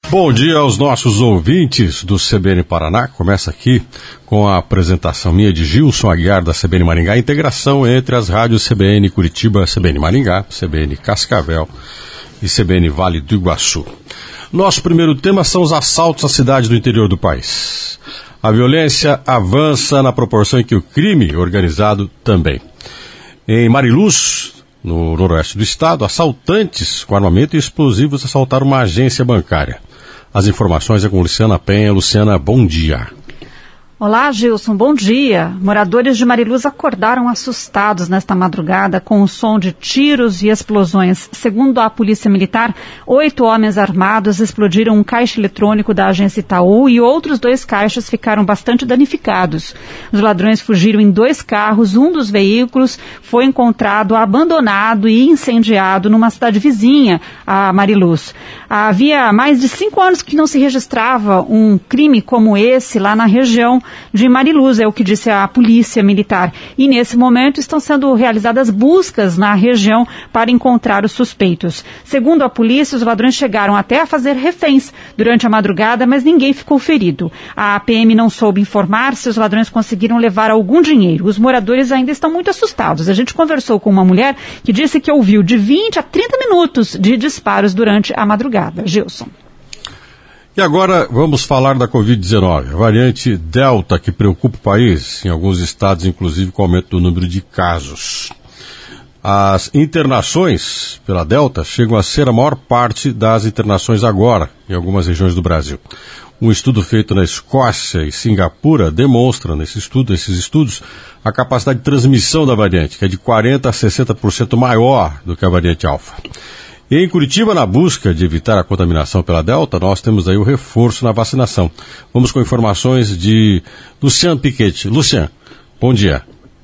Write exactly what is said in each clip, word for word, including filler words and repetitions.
Bom dia aos nossos ouvintes do C B N Paraná. Começa aqui com a apresentação minha de Gilson Aguiar da C B N Maringá, a integração entre as rádios C B N Curitiba, C B N Maringá, C B N Cascavel e C B N Vale do Iguaçu. Nosso primeiro tema são os assaltos à cidade do interior do país. A violência avança na proporção em que o crime organizado também. Em Mariluz, no noroeste do estado, assaltantes com armamento e explosivos assaltaram uma agência bancária. As informações é com Luciana Penha. Luciana, bom dia. Olá, Gilson, bom dia. Moradores de Mariluz acordaram assustados nesta madrugada com o som de tiros e explosões. Segundo a Polícia Militar, oito homens armados explodiram um caixa eletrônico da agência Itaú e outros dois caixas ficaram bastante danificados. Os ladrões fugiram em dois carros, um dos veículos foi encontrado abandonado e incendiado numa cidade vizinha a Mariluz. Havia mais de cinco anos que não se registrava um crime como esse lá na região de Mariluz, é o que disse a Polícia Militar. E nesse momento estão sendo realizadas buscas na região para encontrar os suspeitos. Segundo a polícia, os ladrões chegaram até a fazer reféns durante a madrugada, mas ninguém ficou ferido. A P M não soube informar se os ladrões conseguiram levar algum dinheiro. Os moradores ainda estão muito assustados. A gente conversou com uma mulher que disse que ouviu de vinte a trinta minutos de disparos durante a madrugada. Gilson. E agora vamos falar da covid dezenove, a variante Delta que preocupa o país, em alguns estados inclusive com o aumento do número de casos. As internações pela Delta chegam a ser a maior parte das internações agora, em algumas regiões do Brasil. Um estudo feito na Escócia e Singapura demonstra, nesse estudo, esses estudos, a capacidade de transmissão da variante, que é de quarenta a sessenta por cento maior do que a variante Alfa. E em Curitiba, na busca de evitar a contaminação pela Delta, nós temos aí o reforço na vacinação. Vamos com informações de Luciano Piquete. Luciano, bom dia.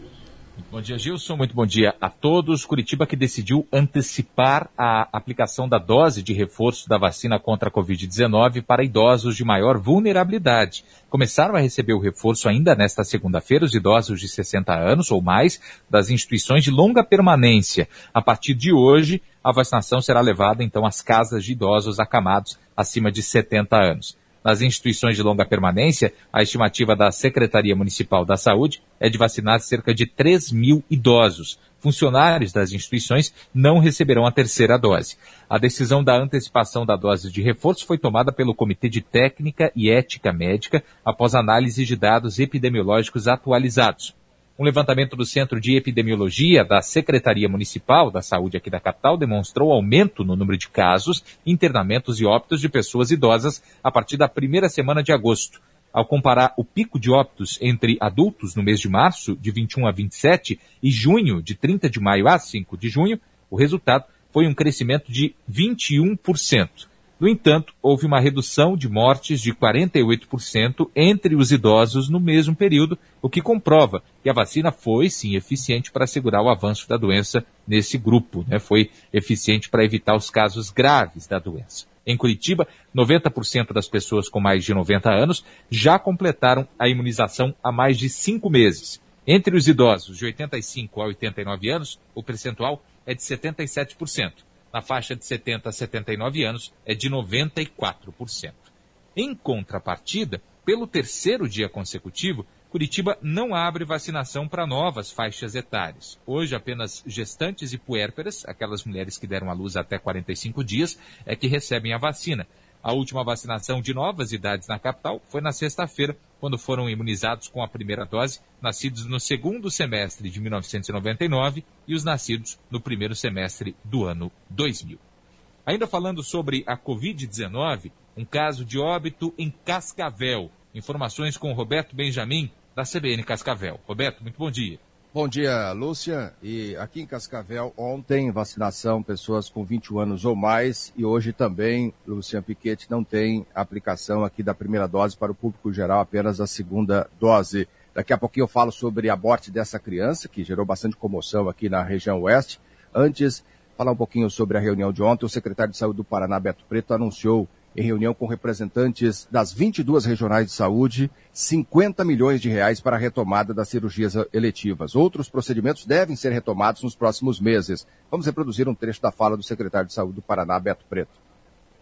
Bom dia, Gilson. Muito bom dia a todos. Curitiba que decidiu antecipar a aplicação da dose de reforço da vacina contra a covid dezenove para idosos de maior vulnerabilidade. Começaram a receber o reforço ainda nesta segunda-feira os idosos de sessenta anos ou mais das instituições de longa permanência. A partir de hoje, a vacinação será levada então às casas de idosos acamados acima de setenta anos. Nas instituições de longa permanência, a estimativa da Secretaria Municipal da Saúde é de vacinar cerca de três mil idosos. Funcionários das instituições não receberão a terceira dose. A decisão da antecipação da dose de reforço foi tomada pelo Comitê de Técnica e Ética Médica após análise de dados epidemiológicos atualizados. Um levantamento do Centro de Epidemiologia da Secretaria Municipal da Saúde aqui da capital demonstrou aumento no número de casos, internamentos e óbitos de pessoas idosas a partir da primeira semana de agosto. Ao comparar o pico de óbitos entre adultos no mês de março, de vinte e um a vinte e sete, e junho, de trinta de maio a cinco de junho, o resultado foi um crescimento de vinte e um por cento. No entanto, houve uma redução de mortes de quarenta e oito por cento entre os idosos no mesmo período, o que comprova que a vacina foi, sim, eficiente para segurar o avanço da doença nesse grupo, né? Foi eficiente para evitar os casos graves da doença. Em Curitiba, noventa por cento das pessoas com mais de noventa anos já completaram a imunização há mais de cinco meses. Entre os idosos de oitenta e cinco a oitenta e nove anos, o percentual é de setenta e sete por cento. Na faixa de setenta a setenta e nove anos, é de noventa e quatro por cento. Em contrapartida, pelo terceiro dia consecutivo, Curitiba não abre vacinação para novas faixas etárias. Hoje, apenas gestantes e puérperas, aquelas mulheres que deram à luz até quarenta e cinco dias, é que recebem a vacina. A última vacinação de novas idades na capital foi na sexta-feira, quando foram imunizados com a primeira dose nascidos no segundo semestre de mil novecentos e noventa e nove e os nascidos no primeiro semestre do ano dois mil. Ainda falando sobre a covid dezenove, um caso de óbito em Cascavel. Informações com o Roberto Benjamin, da C B N Cascavel. Roberto, muito bom dia. Bom dia, Lúcia. E aqui em Cascavel, ontem, vacinação, pessoas com vinte e um anos ou mais, e hoje também, Luciano Piquete, não tem aplicação aqui da primeira dose para o público geral, apenas a segunda dose. Daqui a pouquinho eu falo sobre a morte dessa criança, que gerou bastante comoção aqui na região oeste. Antes, falar um pouquinho sobre a reunião de ontem, o secretário de Saúde do Paraná, Beto Preto, anunciou em reunião com representantes das vinte e duas regionais de saúde, cinquenta milhões de reais para a retomada das cirurgias eletivas. Outros procedimentos devem ser retomados nos próximos meses. Vamos reproduzir um trecho da fala do secretário de Saúde do Paraná, Beto Preto.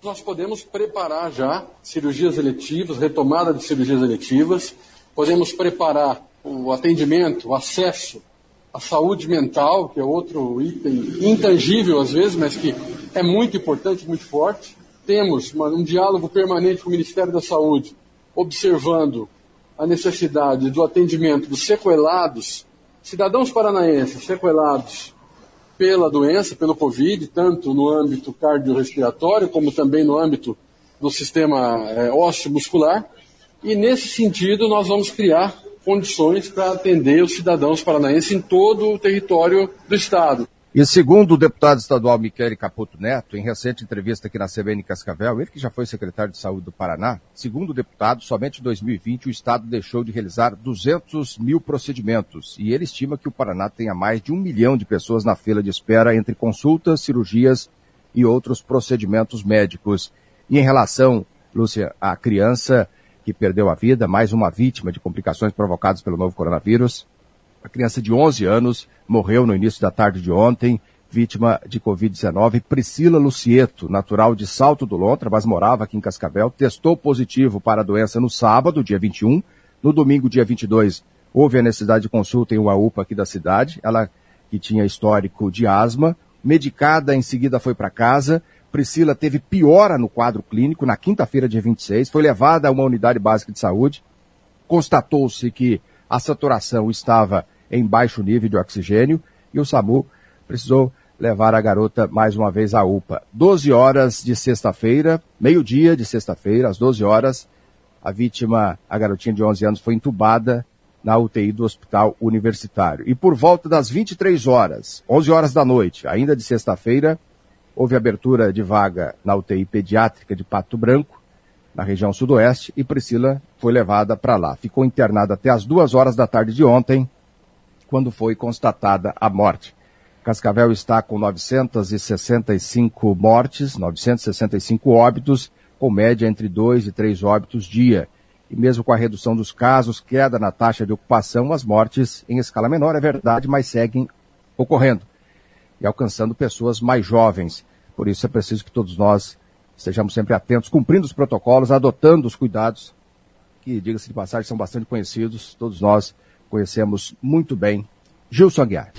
nós podemos preparar já cirurgias eletivas, retomada de cirurgias eletivas, podemos preparar o atendimento, o acesso à saúde mental, que é outro item intangível às vezes, mas que é muito importante, muito forte. Temos uma, um diálogo permanente com o Ministério da Saúde, observando a necessidade do atendimento dos sequelados, cidadãos paranaenses sequelados pela doença, pelo Covid, tanto no âmbito cardiorrespiratório, como também no âmbito do sistema é, ósseo-muscular. E, nesse sentido, nós vamos criar condições para atender os cidadãos paranaenses em todo o território do Estado. E segundo o deputado estadual Michele Caputo Neto, em recente entrevista aqui na C B N Cascavel, ele que já foi secretário de Saúde do Paraná, segundo o deputado, somente em dois mil e vinte o Estado deixou de realizar duzentos mil procedimentos. E ele estima que o Paraná tenha mais de um milhão de pessoas na fila de espera entre consultas, cirurgias e outros procedimentos médicos. E em relação, Lúcia, à criança que perdeu a vida, mais uma vítima de complicações provocadas pelo novo coronavírus, a criança de onze anos morreu no início da tarde de ontem, vítima de covid dezenove. Priscila Lucieto, natural de Salto do Lontra, mas morava aqui em Cascavel, testou positivo para a doença no sábado, dia vinte e um. No domingo, dia vinte e dois, houve a necessidade de consulta em uma U P A aqui da cidade. Ela que tinha histórico de asma, medicada, em seguida foi para casa. Priscila teve piora no quadro clínico na quinta-feira, dia vinte e seis, foi levada a uma unidade básica de saúde. Constatou-se que a saturação estava em baixo nível de oxigênio e o SAMU precisou levar a garota mais uma vez à U P A. doze horas de sexta-feira, meio-dia de sexta-feira, às doze horas, a vítima, a garotinha de onze anos, foi entubada na U T I do Hospital Universitário. E por volta das vinte e três horas, onze horas da noite, ainda de sexta-feira, houve abertura de vaga na U T I pediátrica de Pato Branco, na região sudoeste, e Priscila foi levada para lá. Ficou internada até as duas horas da tarde de ontem, quando foi constatada a morte. Cascavel está com novecentas e sessenta e cinco mortes, novecentos e sessenta e cinco óbitos, com média entre dois e três óbitos dia. E mesmo com a redução dos casos, queda na taxa de ocupação, as mortes em escala menor, é verdade, mas seguem ocorrendo e alcançando pessoas mais jovens. Por isso é preciso que todos nós estejamos sempre atentos, cumprindo os protocolos, adotando os cuidados, que, diga-se de passagem, são bastante conhecidos, todos nós conhecemos muito bem. Gilson Aguiar.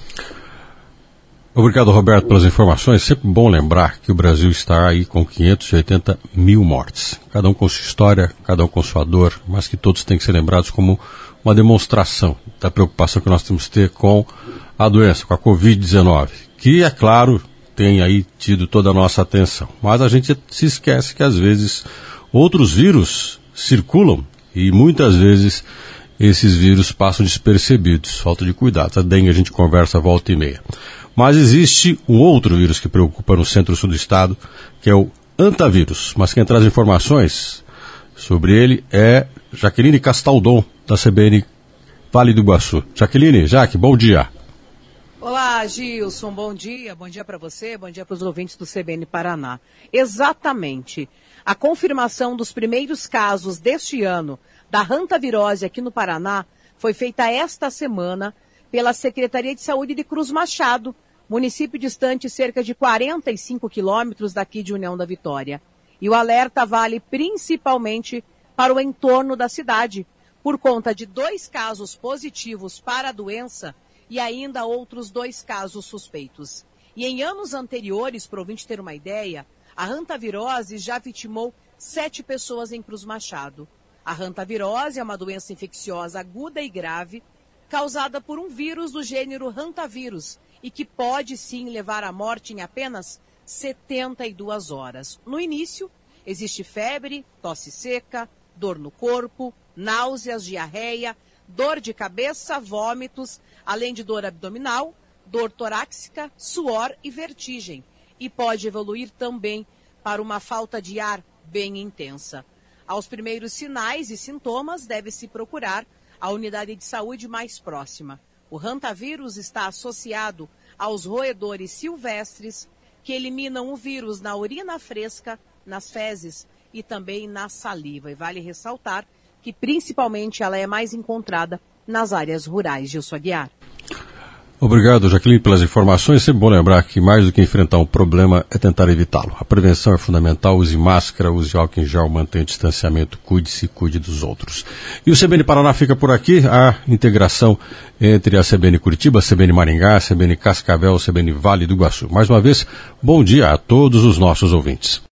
Obrigado, Roberto, pelas informações. Sempre bom lembrar que o Brasil está aí com quinhentos e oitenta mil mortes. Cada um com sua história, cada um com sua dor, mas que todos têm que ser lembrados como uma demonstração da preocupação que nós temos que ter com a doença, com a covid dezenove, que, é claro, tem aí tido toda a nossa atenção. Mas a gente se esquece que, às vezes, outros vírus circulam e, muitas vezes, esses vírus passam despercebidos, falta de cuidado. A dengue a gente conversa volta e meia. Mas existe um outro vírus que preocupa no centro-sul do estado, que é o hantavírus. Mas quem traz informações sobre ele é Jaqueline Castaldon, da C B N Vale do Iguaçu. Jaqueline, Jaque, bom dia. Olá, Gilson, bom dia. Bom dia para você, bom dia para os ouvintes do C B N Paraná. Exatamente. A confirmação dos primeiros casos deste ano da hantavirose aqui no Paraná foi feita esta semana pela Secretaria de Saúde de Cruz Machado, município distante cerca de quarenta e cinco quilômetros daqui de União da Vitória. E o alerta vale principalmente para o entorno da cidade, por conta de dois casos positivos para a doença e ainda outros dois casos suspeitos. E em anos anteriores, para o ouvinte ter uma ideia, a hantavirose já vitimou sete pessoas em Cruz Machado. A hantavirose é uma doença infecciosa aguda e grave, causada por um vírus do gênero hantavírus e que pode sim levar à morte em apenas setenta e duas horas. No início, existe febre, tosse seca, dor no corpo, náuseas, diarreia, dor de cabeça, vômitos, além de dor abdominal, dor torácica, suor e vertigem. E pode evoluir também para uma falta de ar bem intensa. Aos primeiros sinais e sintomas, deve-se procurar a unidade de saúde mais próxima. O hantavírus está associado aos roedores silvestres que eliminam o vírus na urina fresca, nas fezes e também na saliva. E vale ressaltar que principalmente ela é mais encontrada nas áreas rurais. Gilson Aguiar. Obrigado, Jaqueline, pelas informações. Sempre bom lembrar que mais do que enfrentar um problema é tentar evitá-lo. A prevenção é fundamental. Use máscara, use álcool em gel, mantenha o distanciamento, cuide-se e cuide dos outros. E o C B N Paraná fica por aqui. A integração entre a C B N Curitiba, a C B N Maringá, a C B N Cascavel, a C B N Vale do Iguaçu. Mais uma vez, bom dia a todos os nossos ouvintes.